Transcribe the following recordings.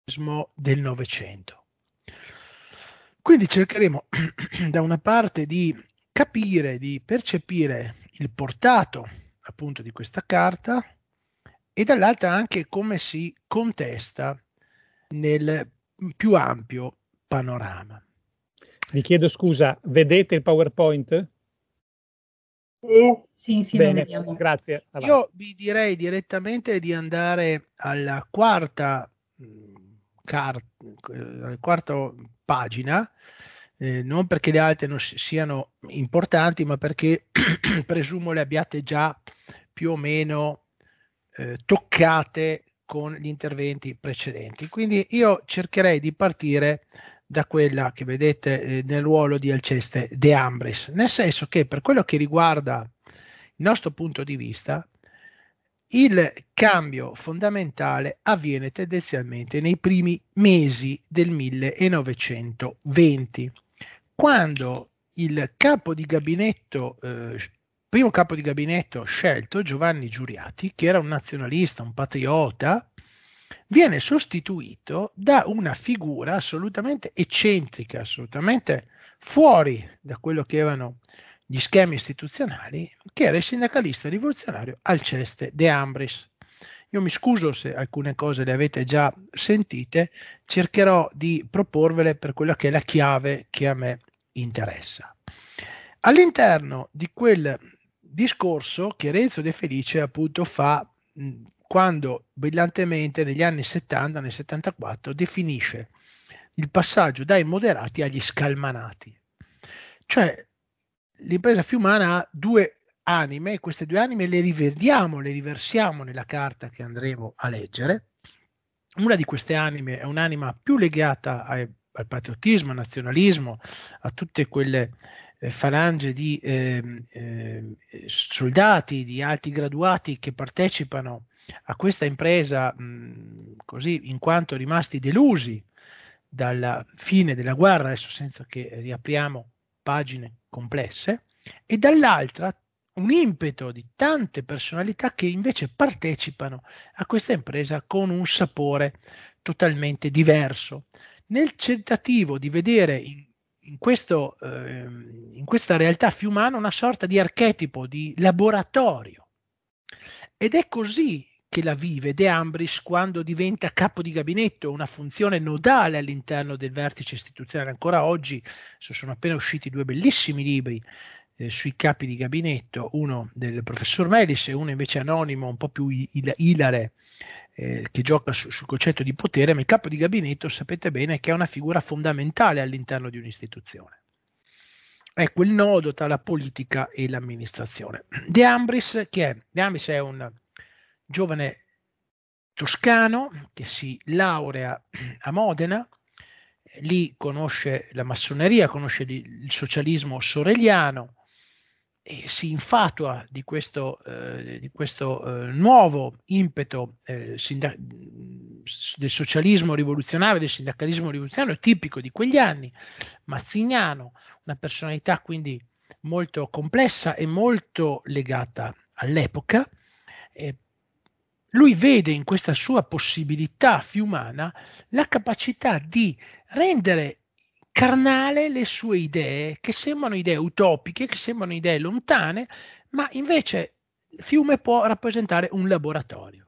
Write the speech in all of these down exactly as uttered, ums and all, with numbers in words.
del Novecento. Quindi cercheremo da una parte di capire, di percepire il portato appunto di questa carta e dall'altra anche come si contesta nel più ampio panorama. Vi chiedo scusa, vedete il PowerPoint? Sì, sì, Bene, lo vediamo. grazie. Avanti. Io vi direi direttamente di andare alla quarta, car- quarta pagina, eh, non perché le altre non siano importanti, ma perché presumo le abbiate già più o meno eh, toccate con gli interventi precedenti. Quindi io cercherei di partire da quella che vedete eh, nel ruolo di Alceste De Ambris, nel senso che per quello che riguarda il nostro punto di vista, il cambio fondamentale avviene tendenzialmente nei primi mesi del millenovecentoventi, quando il capo di gabinetto, eh, primo capo di gabinetto scelto, Giovanni Giuriati, che era un nazionalista, un patriota, viene sostituito da una figura assolutamente eccentrica, assolutamente fuori da quello che erano gli schemi istituzionali, che era il sindacalista rivoluzionario Alceste De Ambris. Io mi scuso se alcune cose le avete già sentite, cercherò di proporvele per quella che è la chiave che a me interessa. All'interno di quel discorso che Renzo De Felice appunto fa mh, quando brillantemente negli anni settanta, nel settantaquattro, definisce il passaggio dai moderati agli scalmanati. Cioè l'impresa fiumana ha due anime e queste due anime le rivediamo, le riversiamo nella carta che andremo a leggere. Una di queste anime è un'anima più legata ai, al patriottismo, al nazionalismo, a tutte quelle eh, falange di eh, eh, soldati, di alti graduati che partecipano a questa impresa mh, così in quanto rimasti delusi dalla fine della guerra, adesso senza che riapriamo pagine complesse, e dall'altra un impeto di tante personalità che invece partecipano a questa impresa con un sapore totalmente diverso. Nel tentativo di vedere in, in, questo, eh, in questa realtà fiumana una sorta di archetipo, di laboratorio. Ed è così che la vive De Ambris quando diventa capo di gabinetto, una funzione nodale all'interno del vertice istituzionale. Ancora oggi sono appena usciti due bellissimi libri eh, sui capi di gabinetto, uno del professor Melis e uno invece anonimo, un po' più il- ilare, eh, che gioca su, sul concetto di potere, ma il capo di gabinetto sapete bene che è una figura fondamentale all'interno di un'istituzione. È quel nodo tra la politica e l'amministrazione. De Ambris, chi è? De Ambris è un giovane toscano che si laurea a Modena, lì conosce la massoneria, conosce il socialismo soreliano e si infatua di questo, eh, di questo eh, nuovo impeto eh, sinda- del socialismo rivoluzionario, del sindacalismo rivoluzionario tipico di quegli anni, mazziniano, una personalità quindi molto complessa e molto legata all'epoca. Eh, lui vede in questa sua possibilità fiumana la capacità di rendere carnale le sue idee, che sembrano idee utopiche, che sembrano idee lontane, ma invece Fiume può rappresentare un laboratorio.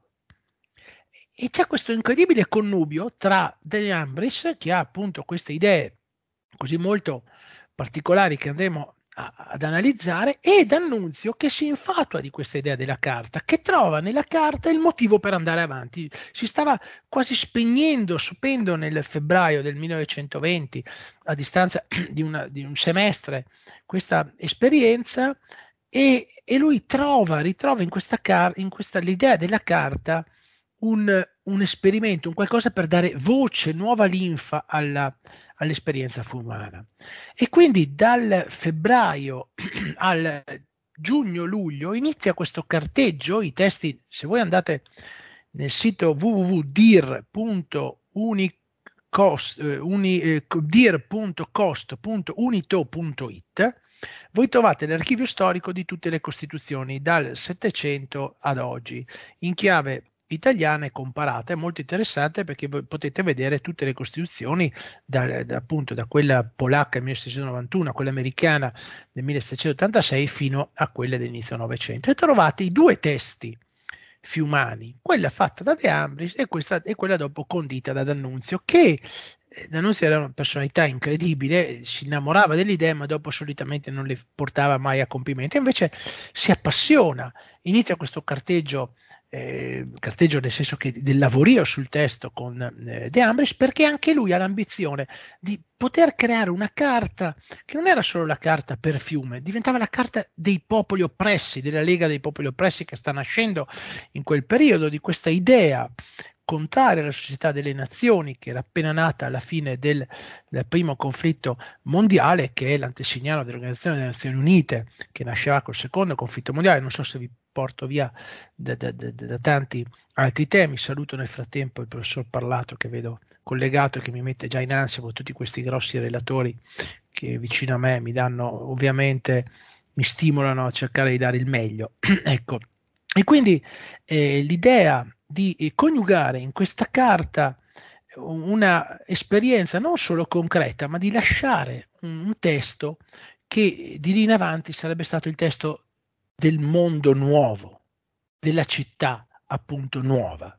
E c'è questo incredibile connubio tra De Ambris, che ha appunto queste idee così molto particolari che andremo a, ad analizzare, e D'Annunzio che si infatua di questa idea della carta, che trova nella carta il motivo per andare avanti. Si stava quasi spegnendo, spendo nel febbraio del millenovecentoventi, a distanza di, una, di un semestre, questa esperienza, e, e lui trova, ritrova in questa, car- in questa l'idea della carta un, un esperimento, un qualcosa per dare voce, nuova linfa alla, all'esperienza fiumana. E quindi dal febbraio al giugno-luglio inizia questo carteggio, i testi, se voi andate nel sito w w w punto dir punto cost punto unito punto it, voi trovate l'archivio storico di tutte le costituzioni dal Settecento ad oggi, in chiave italiana è comparata. È molto interessante perché voi potete vedere tutte le costituzioni, da, da, appunto da quella polacca del millesettecentonovantuno a quella americana del millesettecentottantasei fino a quelle dell'inizio Novecento, e trovate i due testi fiumani, quella fatta da De Ambris e, questa, e quella dopo condita da D'Annunzio, che D'Annunzio era una personalità incredibile, si innamorava delle idee ma dopo solitamente non le portava mai a compimento, invece si appassiona, inizia questo carteggio, eh, carteggio nel senso che del lavorio sul testo con eh, De Ambris, perché anche lui ha l'ambizione di poter creare una carta che non era solo la carta per Fiume, diventava la carta dei popoli oppressi, della Lega dei popoli oppressi che sta nascendo in quel periodo, di questa idea contraria alla società delle nazioni che era appena nata alla fine del, del primo conflitto mondiale, che è l'antesignano dell'Organizzazione delle Nazioni Unite, che nasceva col secondo conflitto mondiale. Non so se vi porto via da, da, da, da tanti altri temi. Saluto nel frattempo il professor Parlato, che vedo collegato e che mi mette già in ansia con tutti questi grossi relatori che vicino a me mi danno, ovviamente mi stimolano a cercare di dare il meglio. Ecco, e quindi eh, l'idea di eh, coniugare in questa carta una esperienza non solo concreta, ma di lasciare un, un testo che di lì in avanti sarebbe stato il testo del mondo nuovo, della città appunto nuova.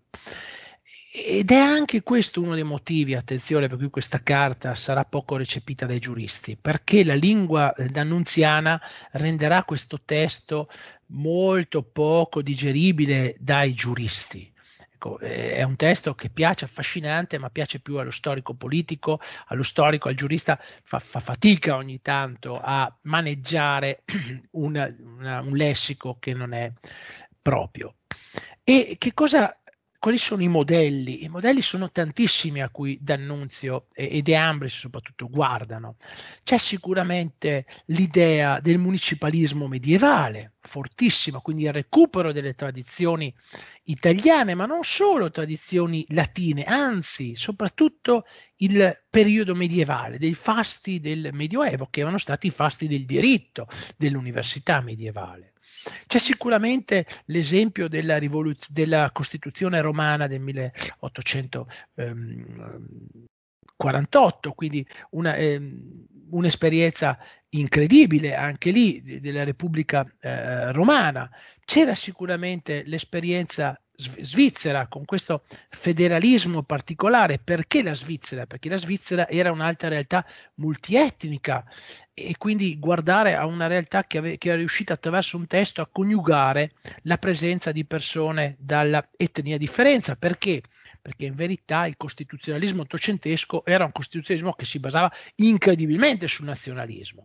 Ed è anche questo uno dei motivi, attenzione, per cui questa carta sarà poco recepita dai giuristi, perché la lingua d'annunziana renderà questo testo molto poco digeribile dai giuristi. Ecco, è un testo che piace, affascinante, ma piace più allo storico politico, allo storico, al giurista fa, fa fatica ogni tanto a maneggiare una, una, un lessico che non è proprio. E che cosa, quali sono i modelli? I modelli sono tantissimi a cui D'Annunzio e, e De Ambris soprattutto guardano. C'è sicuramente l'idea del municipalismo medievale, fortissima, quindi il recupero delle tradizioni italiane, ma non solo tradizioni latine, anzi, soprattutto il periodo medievale, dei fasti del Medioevo, che erano stati i fasti del diritto, dell'università medievale. C'è sicuramente l'esempio della, rivoluz- della Costituzione romana del milleottocentoquarantotto, quindi una, ehm, un'esperienza incredibile anche lì della Repubblica eh, Romana. C'era sicuramente l'esperienza svizzera con questo federalismo particolare. Perché la Svizzera? Perché la Svizzera era un'altra realtà multietnica, e quindi guardare a una realtà che, ave- che era riuscita attraverso un testo a coniugare la presenza di persone dalla etnia differenza. Perché? Perché in verità il costituzionalismo ottocentesco era un costituzionalismo che si basava incredibilmente sul nazionalismo.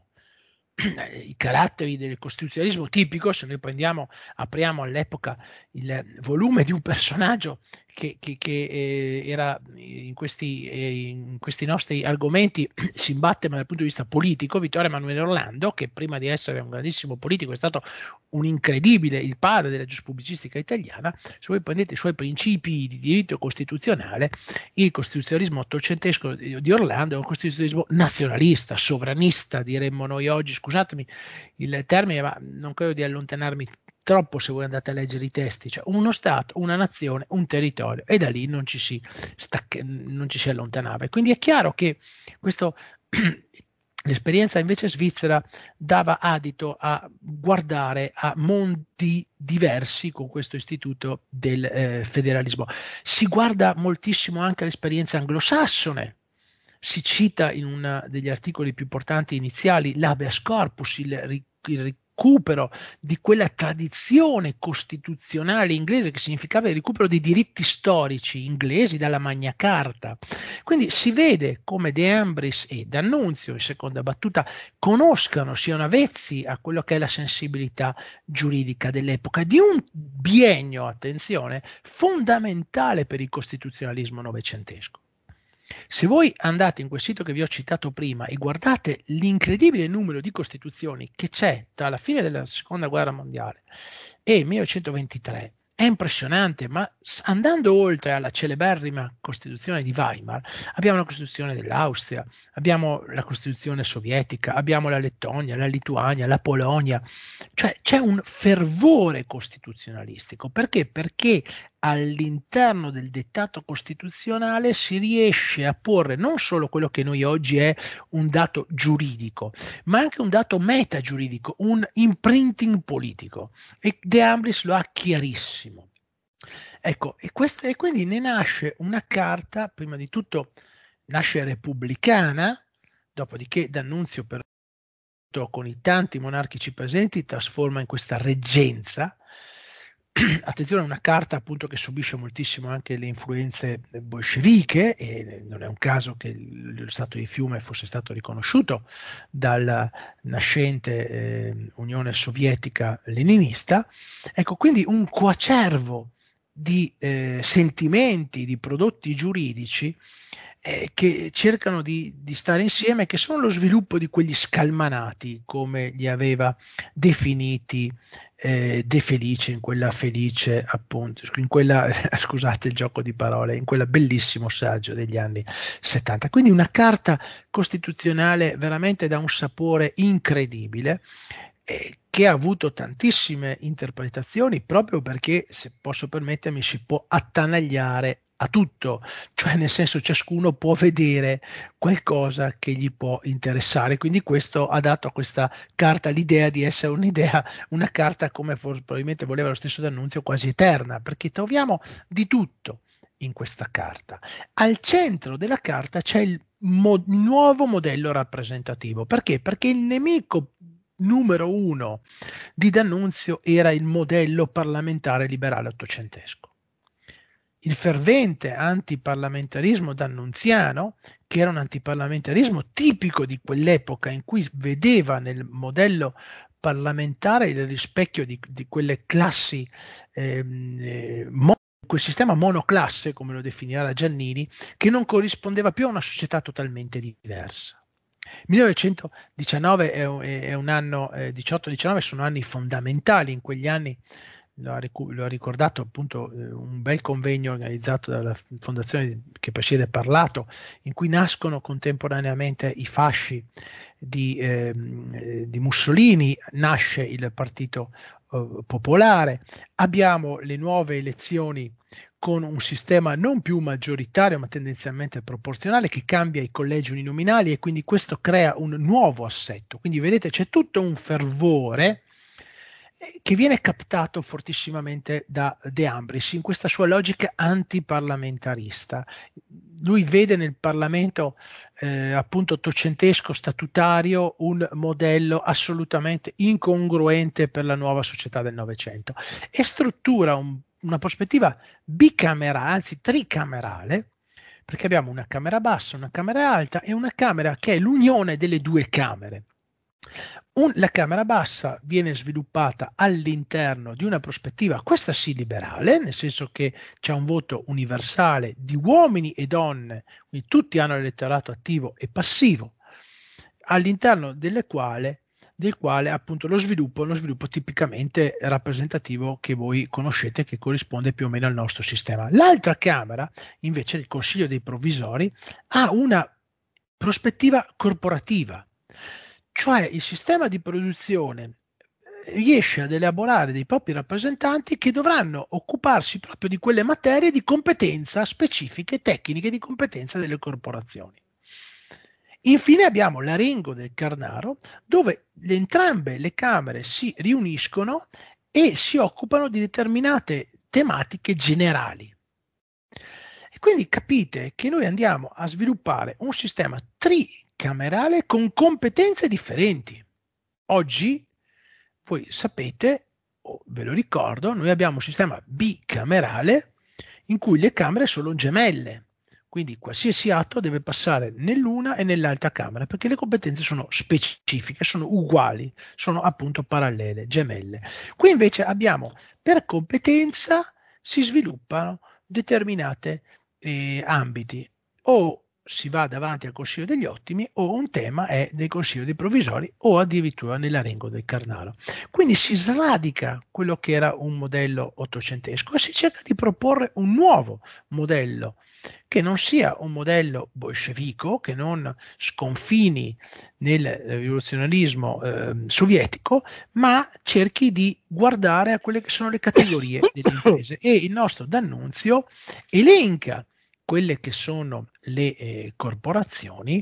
I caratteri del costituzionalismo tipico, se noi prendiamo, apriamo all'epoca il volume di un personaggio che, che, che eh, era in questi, eh, in questi nostri argomenti si imbatte ma dal punto di vista politico, Vittorio Emanuele Orlando, che prima di essere un grandissimo politico è stato un incredibile, il padre della giuspubblicistica italiana. Se voi prendete i suoi principi di diritto costituzionale, il costituzionalismo ottocentesco di Orlando è un costituzionalismo nazionalista, sovranista, diremmo noi oggi. Scusatemi il termine, ma non credo di allontanarmi troppo se voi andate a leggere i testi. Cioè uno Stato, una nazione, un territorio, e da lì non ci si, stacca, non ci si allontanava. E quindi è chiaro che questo l'esperienza invece svizzera dava adito a guardare a mondi diversi con questo istituto del eh, federalismo. Si guarda moltissimo anche all'esperienza anglosassone. Si cita in uno degli articoli più importanti iniziali l'habeas corpus, il, il recupero di quella tradizione costituzionale inglese, che significava il recupero dei diritti storici inglesi dalla Magna Carta. Quindi si vede come De Ambris e D'Annunzio, in seconda battuta, conoscano, siano avvezzi a quello che è la sensibilità giuridica dell'epoca, di un biennio, attenzione, fondamentale per il costituzionalismo novecentesco. Se voi andate in quel sito che vi ho citato prima e guardate l'incredibile numero di costituzioni che c'è tra la fine della seconda guerra mondiale e il millenovecentoventitré, è impressionante. Ma andando oltre alla celeberrima Costituzione di Weimar, abbiamo la Costituzione dell'Austria, abbiamo la Costituzione sovietica, abbiamo la Lettonia, la Lituania, la Polonia. Cioè c'è un fervore costituzionalistico. Perché? Perché all'interno del dettato costituzionale si riesce a porre non solo quello che noi oggi è un dato giuridico, ma anche un dato metagiuridico, un imprinting politico. E De Ambris lo ha chiarissimo. Ecco, e, questa, e quindi ne nasce una carta, prima di tutto nasce repubblicana, dopodiché D'Annunzio per con i tanti monarchici presenti trasforma in questa reggenza. Attenzione, è una carta appunto che subisce moltissimo anche le influenze bolsceviche, e non è un caso che lo Stato di Fiume fosse stato riconosciuto dalla nascente eh, Unione Sovietica leninista. Ecco, quindi un coacervo di eh, sentimenti, di prodotti giuridici eh, che cercano di, di stare insieme, che sono lo sviluppo di quegli scalmanati, come li aveva definiti eh, De Felice, in quella felice appunto, in quella, scusate il gioco di parole, in quella bellissimo saggio degli anni settanta. Quindi una carta costituzionale veramente da un sapore incredibile, eh, che ha avuto tantissime interpretazioni, proprio perché, se posso permettermi, si può attanagliare a tutto, cioè nel senso ciascuno può vedere qualcosa che gli può interessare, quindi questo ha dato a questa carta l'idea di essere un'idea, una carta, come probabilmente voleva lo stesso D'Annunzio, quasi eterna, perché troviamo di tutto in questa carta. Al centro della carta c'è il mo- nuovo modello rappresentativo. Perché? Perché il nemico numero uno di D'Annunzio era il modello parlamentare liberale ottocentesco. Il fervente antiparlamentarismo d'annunziano, che era un antiparlamentarismo tipico di quell'epoca, in cui vedeva nel modello parlamentare il rispecchio di, di quelle classi, ehm, eh, mo- quel sistema monoclasse, come lo definiva Giannini, che non corrispondeva più a una società totalmente diversa. millenovecentodiciannove è un, è un anno, eh, diciotto diciannove sono anni fondamentali. In quegli anni lo ha, lo ha ricordato appunto eh, un bel convegno organizzato dalla fondazione che presiede Parlato, in cui nascono contemporaneamente i fasci di, eh, di Mussolini, nasce il Partito eh, Popolare, abbiamo le nuove elezioni con un sistema non più maggioritario ma tendenzialmente proporzionale, che cambia i collegi uninominali, e quindi questo crea un nuovo assetto. Quindi vedete, c'è tutto un fervore che viene captato fortissimamente da De Ambris in questa sua logica antiparlamentarista. Lui vede nel Parlamento eh, appunto ottocentesco statutario un modello assolutamente incongruente per la nuova società del Novecento, e struttura un, una prospettiva bicamerale, anzi tricamerale, perché abbiamo una Camera bassa, una Camera alta e una Camera che è l'unione delle due Camere. Un, la Camera bassa viene sviluppata all'interno di una prospettiva, questa sì liberale, nel senso che c'è un voto universale di uomini e donne, quindi tutti hanno l'elettorato attivo e passivo, all'interno delle quale, del quale appunto lo sviluppo, lo sviluppo tipicamente rappresentativo che voi conoscete, che corrisponde più o meno al nostro sistema. L'altra Camera, invece, il Consiglio dei Provvisori, ha una prospettiva corporativa, cioè il sistema di produzione riesce ad elaborare dei propri rappresentanti che dovranno occuparsi proprio di quelle materie di competenza specifiche, tecniche di competenza delle corporazioni. Infine abbiamo l'Arengo del Carnaro, dove le, entrambe le Camere si riuniscono e si occupano di determinate tematiche generali. E quindi capite che noi andiamo a sviluppare un sistema tricamerale con competenze differenti. Oggi, voi sapete, o ve lo ricordo, noi abbiamo un sistema bicamerale in cui le Camere sono gemelle. Quindi qualsiasi atto deve passare nell'una e nell'altra Camera, perché le competenze sono specifiche, sono uguali, sono appunto parallele, gemelle. Qui invece abbiamo, per competenza si sviluppano determinate eh, ambiti, o si va davanti al Consiglio degli Ottimi o un tema è del Consiglio dei Provvisori o addirittura nell'Arengo del Carnaro. Quindi si sradica quello che era un modello ottocentesco e si cerca di proporre un nuovo modello che non sia un modello bolscevico, che non sconfini nel rivoluzionarismo eh, sovietico, ma cerchi di guardare a quelle che sono le categorie delle imprese. E il nostro D'Annunzio elenca quelle che sono le eh, corporazioni,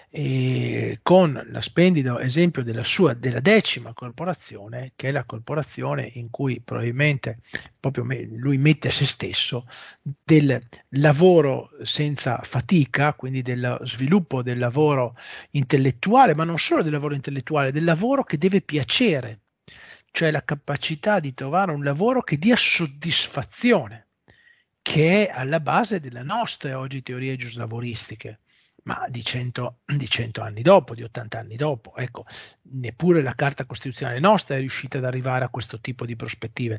eh, con lo splendido esempio della sua della decima corporazione, che è la corporazione in cui probabilmente proprio me, lui mette se stesso, del lavoro senza fatica, quindi del sviluppo del lavoro intellettuale, ma non solo del lavoro intellettuale, del lavoro che deve piacere, cioè la capacità di trovare un lavoro che dia soddisfazione, che è alla base delle nostre oggi teorie giuslavoristiche, ma di cento, di cento anni dopo, di ottanta anni dopo. Ecco, neppure la Carta Costituzionale nostra è riuscita ad arrivare a questo tipo di prospettive.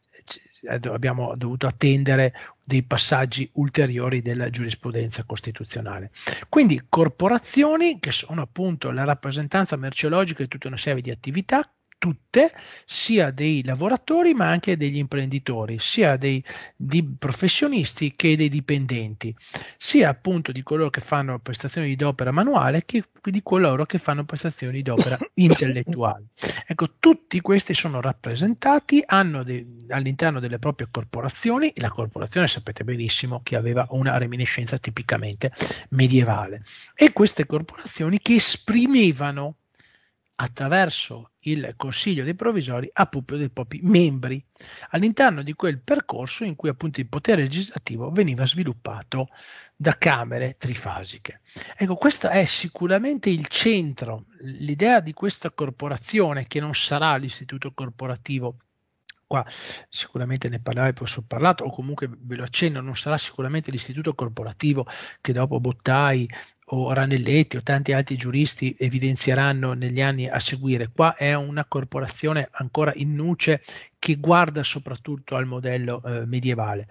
Abbiamo dovuto attendere dei passaggi ulteriori della giurisprudenza costituzionale. Quindi corporazioni che sono appunto la rappresentanza merceologica di tutta una serie di attività, tutte, sia dei lavoratori ma anche degli imprenditori, sia dei di professionisti che dei dipendenti, sia appunto di coloro che fanno prestazioni d'opera manuale che di coloro che fanno prestazioni d'opera intellettuale. Ecco, tutti questi sono rappresentati, hanno de- all'interno delle proprie corporazioni. La corporazione sapete benissimo che aveva una reminiscenza tipicamente medievale, e queste corporazioni che esprimevano attraverso il Consiglio dei Provvisori appunto dei propri membri all'interno di quel percorso in cui appunto il potere legislativo veniva sviluppato da camere trifasiche. Ecco, questo è sicuramente il centro, l'idea di questa corporazione, che non sarà l'istituto corporativo. Qua sicuramente ne parlare, poi ho parlato, o comunque ve lo accenno, non sarà sicuramente l'istituto corporativo che dopo Bottai o Ranelletti o tanti altri giuristi evidenzieranno negli anni a seguire. Qua è una corporazione ancora in nuce che guarda soprattutto al modello eh, medievale.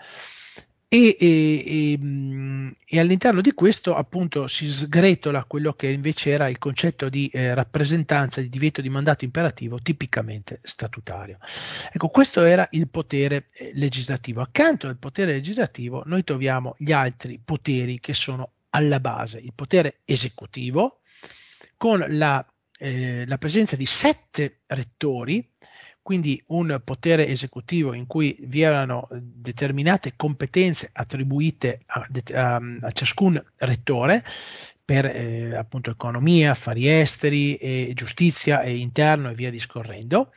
E, e, e, e all'interno di questo appunto si sgretola quello che invece era il concetto di eh, rappresentanza, di divieto di mandato imperativo tipicamente statutario. Ecco, questo era il potere eh, legislativo. Accanto al potere legislativo noi troviamo gli altri poteri che sono alla base: il potere esecutivo, con la, eh, la presenza di sette rettori, quindi un potere esecutivo in cui vi erano determinate competenze attribuite a, a, a ciascun rettore per eh, appunto economia, affari esteri, e giustizia e interno e via discorrendo.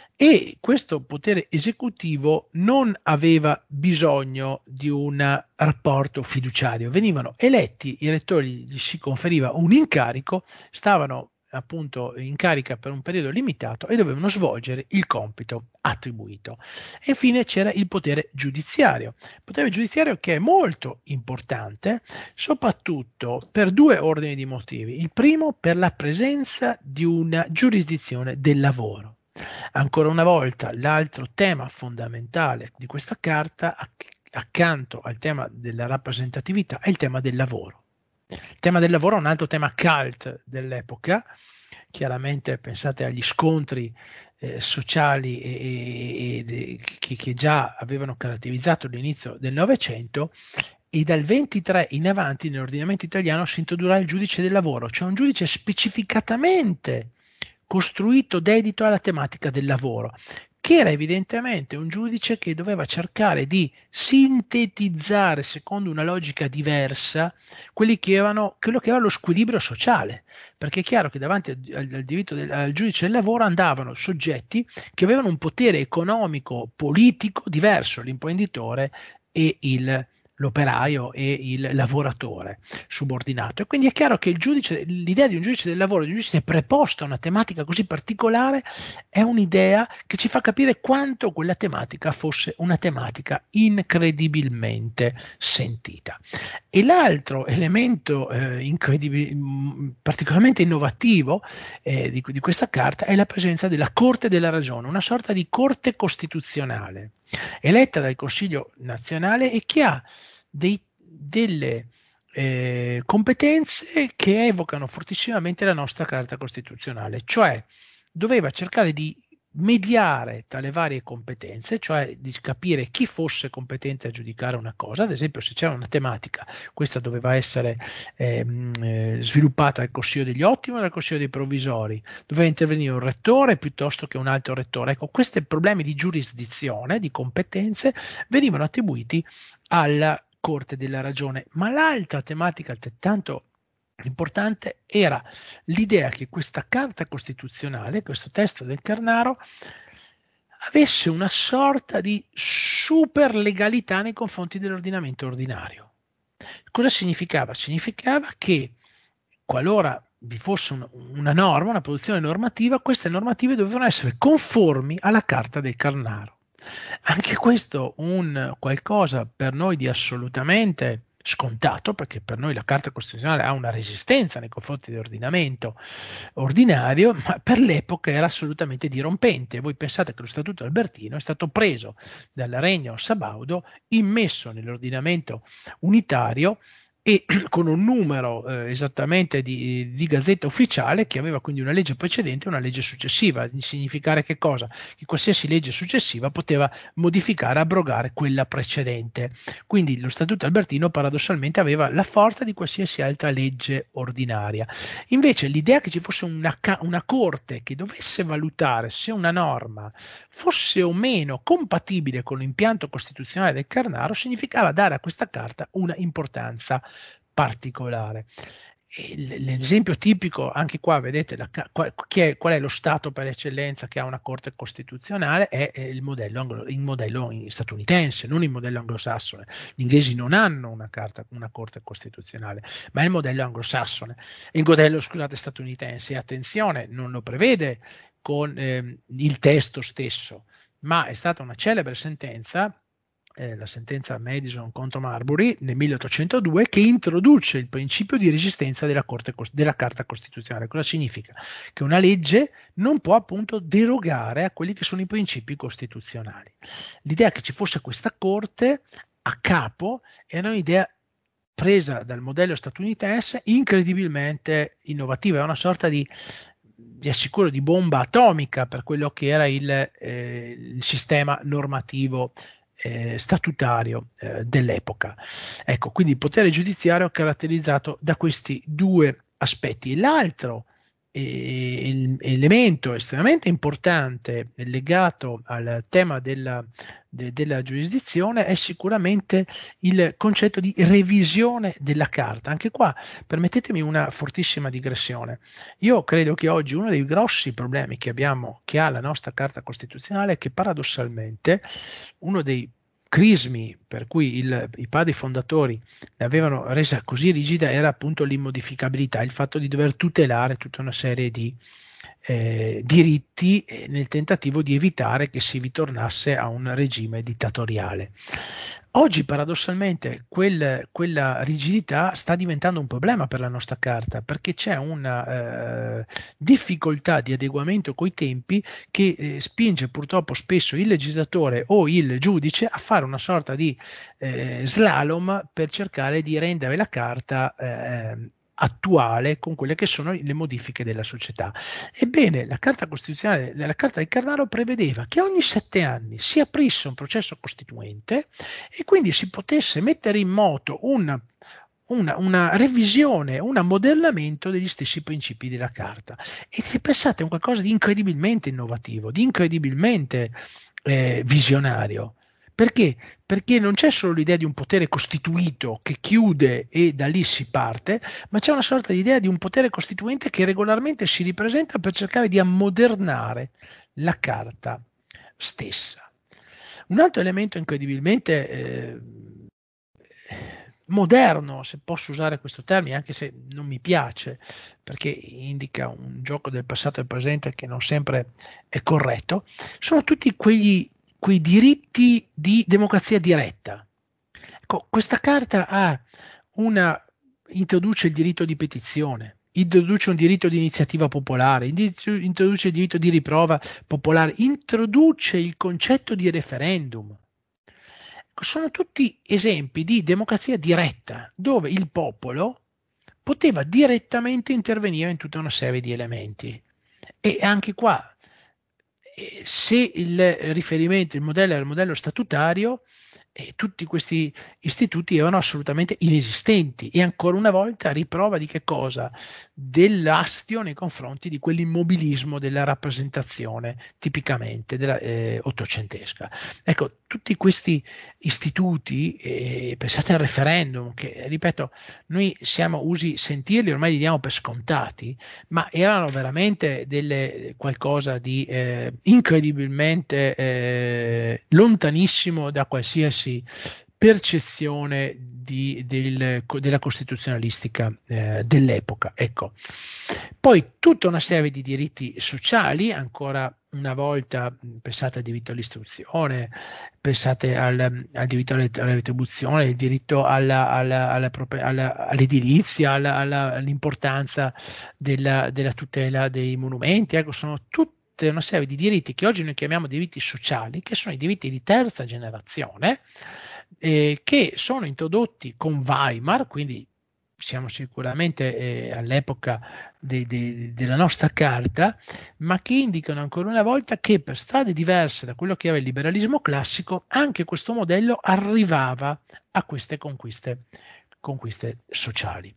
E questo potere esecutivo non aveva bisogno di un rapporto fiduciario. Venivano eletti i rettori, gli si conferiva un incarico, stavano appunto in carica per un periodo limitato e dovevano svolgere il compito attribuito. E infine c'era il potere giudiziario, il potere giudiziario che è molto importante soprattutto per due ordini di motivi. Il primo, per la presenza di una giurisdizione del lavoro. Ancora una volta, l'altro tema fondamentale di questa carta, accanto al tema della rappresentatività, è il tema del lavoro. Il tema del lavoro è un altro tema cult dell'epoca. Chiaramente pensate agli scontri eh, sociali e, e, e, che, che già avevano caratterizzato l'inizio del Novecento, e dal ventitré in avanti nell'ordinamento italiano si introdurrà il giudice del lavoro, cioè un giudice specificatamente costruito dedito alla tematica del lavoro, che era evidentemente un giudice che doveva cercare di sintetizzare secondo una logica diversa quelli che erano, quello che era lo squilibrio sociale, perché è chiaro che davanti al, al diritto del, al giudice del lavoro andavano soggetti che avevano un potere economico politico diverso, l'imprenditore e il l'operaio e il lavoratore subordinato. E quindi è chiaro che il giudice, l'idea di un giudice del lavoro, di un giudice preposto a una tematica così particolare, è un'idea che ci fa capire quanto quella tematica fosse una tematica incredibilmente sentita. E l'altro elemento eh, incredibil- particolarmente innovativo eh, di, di questa carta è la presenza della Corte della Ragione, una sorta di Corte Costituzionale eletta dal Consiglio nazionale e che ha dei, delle eh, competenze che evocano fortissimamente la nostra Carta Costituzionale, cioè doveva cercare di mediare tra le varie competenze, cioè di capire chi fosse competente a giudicare una cosa. Ad esempio, se c'era una tematica, questa doveva essere ehm, eh, sviluppata dal Consiglio degli Ottimi o dal Consiglio dei Provvisori, doveva intervenire un rettore piuttosto che un altro rettore. Ecco, questi problemi di giurisdizione, di competenze, venivano attribuiti alla Corte della Ragione. Ma l'altra tematica altrettanto importante era l'idea che questa Carta Costituzionale, questo testo del Carnaro, avesse una sorta di super legalità nei confronti dell'ordinamento ordinario. Cosa significava? Significava che qualora vi fosse un, una norma, una produzione normativa, queste normative dovevano essere conformi alla Carta del Carnaro. Anche questo un qualcosa per noi di assolutamente scontato, perché per noi la Carta Costituzionale ha una resistenza nei confronti dell'ordinamento ordinario, ma per l'epoca era assolutamente dirompente. Voi pensate che lo Statuto Albertino è stato preso dal Regno Sabaudo, immesso nell'ordinamento unitario e con un numero eh, esattamente di, di Gazzetta Ufficiale, che aveva quindi una legge precedente e una legge successiva. Di significare che cosa? Che qualsiasi legge successiva poteva modificare, abrogare quella precedente. Quindi lo Statuto Albertino paradossalmente aveva la forza di qualsiasi altra legge ordinaria. Invece l'idea che ci fosse una, una Corte che dovesse valutare se una norma fosse o meno compatibile con l'impianto costituzionale del Carnaro significava dare a questa carta una importanza particolare. L'esempio tipico, anche qua vedete la, qual, è, qual è lo Stato per eccellenza che ha una Corte Costituzionale, è il modello, anglo, il modello statunitense, non il modello anglosassone. Gli inglesi non hanno una, carta, una Corte Costituzionale, ma è il modello anglosassone. Il modello, scusate, statunitense, e attenzione, non lo prevede con eh, il testo stesso, ma è stata una celebre sentenza, Eh, la sentenza Madison contro Marbury nel milleottocentodue, che introduce il principio di resistenza della, Corte, della Carta Costituzionale. Cosa significa? Che una legge non può appunto derogare a quelli che sono i principi costituzionali. L'idea che ci fosse questa Corte a capo era un'idea presa dal modello statunitense, incredibilmente innovativa, è una sorta di vi assicuro di bomba atomica per quello che era il, eh, il sistema normativo Eh, statutario eh, dell'epoca. Ecco, quindi il potere giudiziario caratterizzato da questi due aspetti. L'altro eh, elemento estremamente importante legato al tema della, de, della giurisdizione è sicuramente il concetto di revisione della carta. Anche qua permettetemi una fortissima digressione. Io credo che oggi uno dei grossi problemi che abbiamo, che ha la nostra Carta Costituzionale, è che paradossalmente uno dei crismi per cui il, i padri fondatori l'avevano resa così rigida era appunto l'immodificabilità, il fatto di dover tutelare tutta una serie di eh, diritti eh, nel tentativo di evitare che si ritornasse a un regime dittatoriale. Oggi paradossalmente quel, quella rigidità sta diventando un problema per la nostra carta, perché c'è una eh, difficoltà di adeguamento coi tempi che eh, spinge purtroppo spesso il legislatore o il giudice a fare una sorta di eh, slalom per cercare di rendere la carta eh, attuale con quelle che sono le modifiche della società. Ebbene, la Carta Costituzionale, la Carta del Carnaro prevedeva che ogni sette anni si aprisse un processo costituente e quindi si potesse mettere in moto un, una, una revisione, un ammodernamento degli stessi principi della Carta. E se pensate, è un qualcosa di incredibilmente innovativo, di incredibilmente eh, visionario. Perché? Perché non c'è solo l'idea di un potere costituito che chiude e da lì si parte, ma c'è una sorta di idea di un potere costituente che regolarmente si ripresenta per cercare di ammodernare la carta stessa. Un altro elemento incredibilmente eh, moderno, se posso usare questo termine, anche se non mi piace, perché indica un gioco del passato e del presente che non sempre è corretto, sono tutti quegli quei diritti di democrazia diretta. Ecco, questa carta ha una, introduce il diritto di petizione, introduce un diritto di iniziativa popolare, introduce il diritto di riprova popolare, introduce il concetto di referendum. sono tutti esempi di democrazia diretta, dove il popolo poteva direttamente intervenire in tutta una serie di elementi. E anche qua, se il riferimento, il modello era il modello statutario, e tutti questi istituti erano assolutamente inesistenti, e ancora una volta riprova di che cosa? Dell'astio nei confronti di quell'immobilismo della rappresentazione tipicamente della, eh, ottocentesca. Ecco, tutti questi istituti, eh, pensate al referendum, che ripeto, noi siamo usi sentirli, ormai li diamo per scontati, ma erano veramente delle, qualcosa di eh, incredibilmente eh, lontanissimo da qualsiasi percezione di, del, della costituzionalistica eh, dell'epoca. Ecco. Poi tutta una serie di diritti sociali, ancora una volta pensate al diritto all'istruzione, pensate al, al diritto alla, alla retribuzione, il diritto alla, alla, alla, alla, all'edilizia, alla, alla, all'importanza della, della tutela dei monumenti, ecco, sono tutte una serie di diritti che oggi noi chiamiamo diritti sociali, che sono i diritti di terza generazione, eh, che sono introdotti con Weimar, quindi siamo sicuramente eh, all'epoca de, de, della nostra carta, ma che indicano ancora una volta che per strade diverse da quello che era il liberalismo classico, anche questo modello arrivava a queste conquiste, conquiste sociali.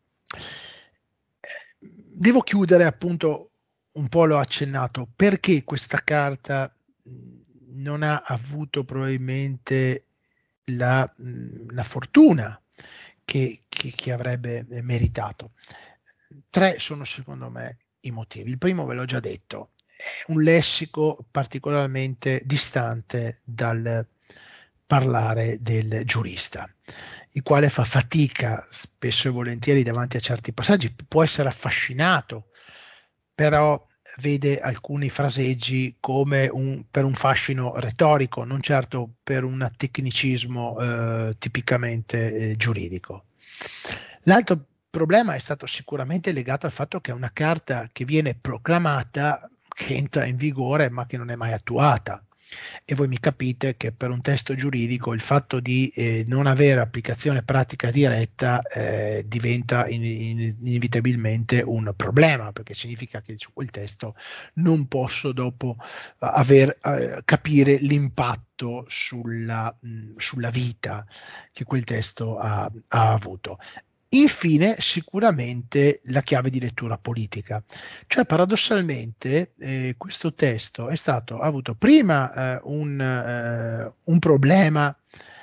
Devo chiudere, appunto, un po' l'ho accennato, perché questa carta non ha avuto probabilmente la, la fortuna che, che, che avrebbe meritato. Tre sono secondo me i motivi. Il primo ve l'ho già detto, è un lessico particolarmente distante dal parlare del giurista, il quale fa fatica spesso e volentieri davanti a certi passaggi, può essere affascinato, però vede alcuni fraseggi come un, per un fascino retorico, non certo per un tecnicismo eh, tipicamente eh, giuridico. L'altro problema è stato sicuramente legato al fatto che è una carta che viene proclamata, che entra in vigore, ma che non è mai attuata. E voi mi capite che per un testo giuridico il fatto di eh, non avere applicazione pratica diretta eh, diventa in, in, inevitabilmente un problema, perché significa che su quel testo non posso dopo aver, eh, capire l'impatto sulla, mh, sulla vita che quel testo ha, ha avuto. Infine, sicuramente la chiave di lettura politica, cioè paradossalmente eh, questo testo è stato, ha avuto prima eh, un, eh, un problema,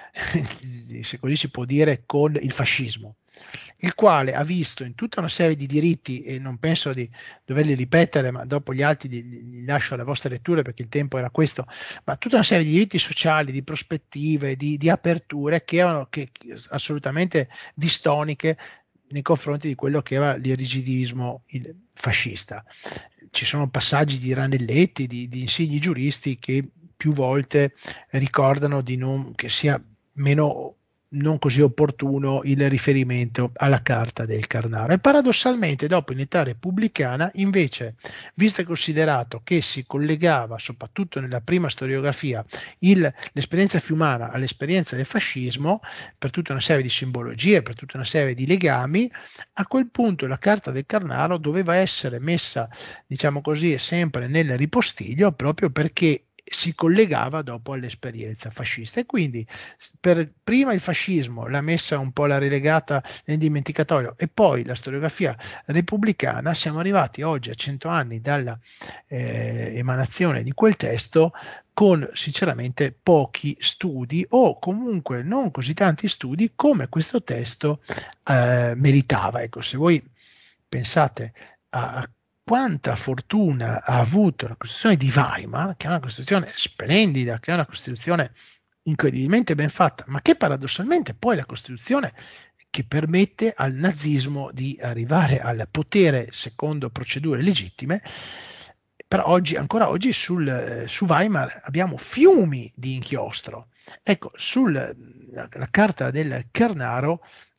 se così si può dire, con il fascismo, il quale ha visto in tutta una serie di diritti, e non penso di doverli ripetere, ma dopo gli altri li, li lascio alle vostre letture perché il tempo era questo, ma tutta una serie di diritti sociali, di prospettive, di, di aperture che erano che, assolutamente distoniche nei confronti di quello che era l'irigidivismo fascista. Ci sono passaggi di Ranelletti, di, di insigni giuristi che più volte ricordano di non, che sia meno non così opportuno il riferimento alla Carta del Carnaro. E paradossalmente dopo in età repubblicana invece, visto e considerato che si collegava soprattutto nella prima storiografia il, l'esperienza fiumana all'esperienza del fascismo per tutta una serie di simbologie, per tutta una serie di legami, a quel punto la Carta del Carnaro doveva essere messa, diciamo così, sempre nel ripostiglio, proprio perché si collegava dopo all'esperienza fascista, e quindi per prima il fascismo l'ha messa un po', la relegata nel dimenticatoio, e poi la storiografia repubblicana. Siamo arrivati oggi a cento anni dalla eh, emanazione di quel testo con sinceramente pochi studi, o comunque non così tanti studi come questo testo eh, meritava. Ecco, se voi pensate a quanta fortuna ha avuto la Costituzione di Weimar, che è una Costituzione splendida, che è una Costituzione incredibilmente ben fatta, ma che paradossalmente poi è la Costituzione che permette al nazismo di arrivare al potere secondo procedure legittime. Però oggi, ancora oggi sul, su Weimar abbiamo fiumi di inchiostro. Ecco, sulla Carta del Carnaro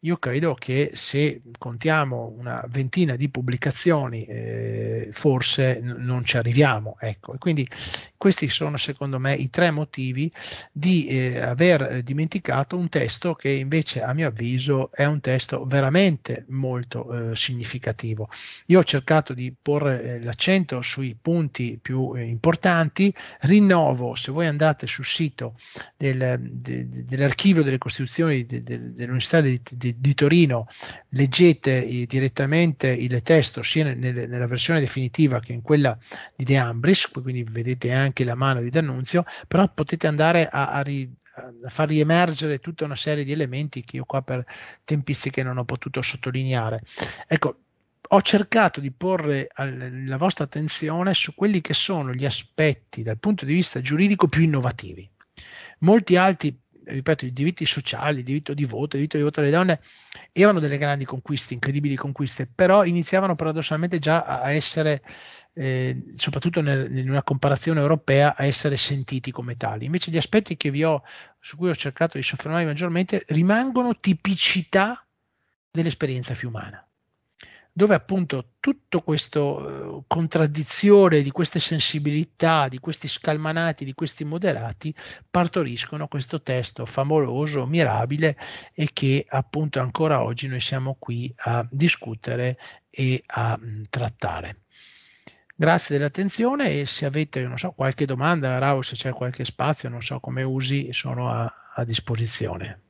io credo che se contiamo una ventina di pubblicazioni, eh, forse n- non ci arriviamo. Ecco. E quindi questi sono secondo me i tre motivi di eh, aver dimenticato un testo che invece a mio avviso è un testo veramente molto eh, significativo. Io ho cercato di porre eh, l'accento sui punti più eh, importanti. Rinnovo, se voi andate sul sito del, de, dell'archivio delle Costituzioni de, de, dell'Università di, di, di Torino, leggete eh, direttamente il testo sia nel, nella versione definitiva che in quella di De Ambris, quindi vedete anche la mano di D'Annunzio, però potete andare a, a, ri, a far riemergere tutta una serie di elementi che io qua per tempistiche non ho potuto sottolineare. Ecco, ho cercato di porre la vostra attenzione su quelli che sono gli aspetti dal punto di vista giuridico più innovativi. Molti altri, ripeto, i diritti sociali, il diritto di voto, il diritto di voto alle donne, erano delle grandi conquiste, incredibili conquiste, però iniziavano paradossalmente già a essere, eh, soprattutto nel, in una comparazione europea, a essere sentiti come tali. Invece gli aspetti che vi ho, su cui ho cercato di soffermarmi maggiormente, rimangono tipicità dell'esperienza fiumana, dove appunto tutto questo eh, contraddizione di queste sensibilità, di questi scalmanati, di questi moderati, partoriscono questo testo favoloso, mirabile e che appunto ancora oggi noi siamo qui a discutere e a mh, trattare. Grazie dell'attenzione e se avete, non so, qualche domanda, Raul, se c'è qualche spazio, non so come usi, sono a, a disposizione.